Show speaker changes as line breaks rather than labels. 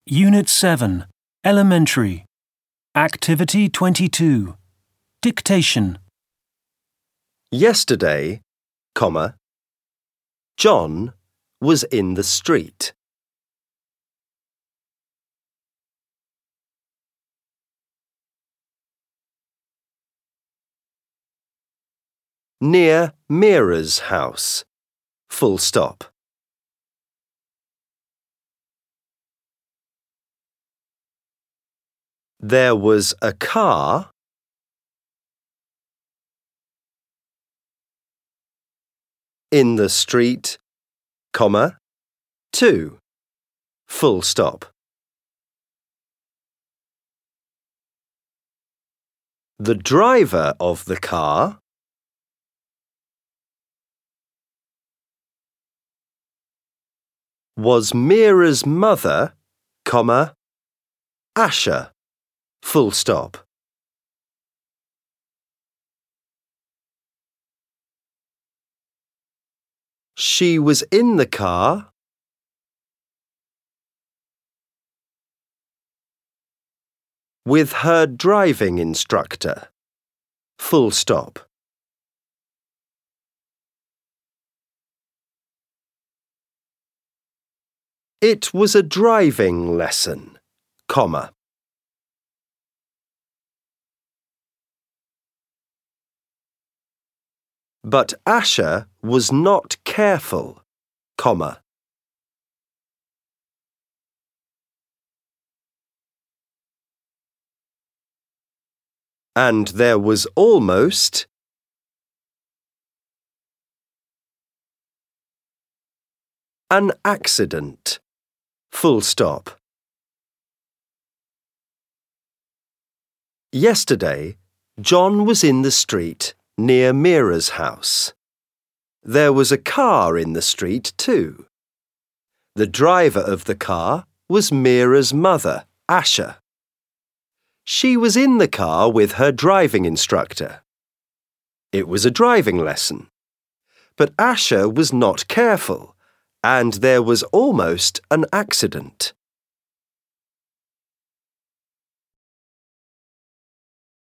Unit 7, Elementary. Activity 22. Dictation.
Yesterday, John was in the street. Near Mira's house. Full stop. There was a car in the street, 2. Full stop. The driver of the car was Mira's mother, Asha. Full stop. She was in the car with her driving instructor. Full stop. It was a driving lesson, But Asha was not careful, And there was almost an accident, full stop. Yesterday, John was in the street near Mira's house. There was a car in the street too. The driver of the car was Mira's mother, Asha. She was in the car with her driving instructor. It was a driving lesson. But Asha was not careful, and there was almost an accident.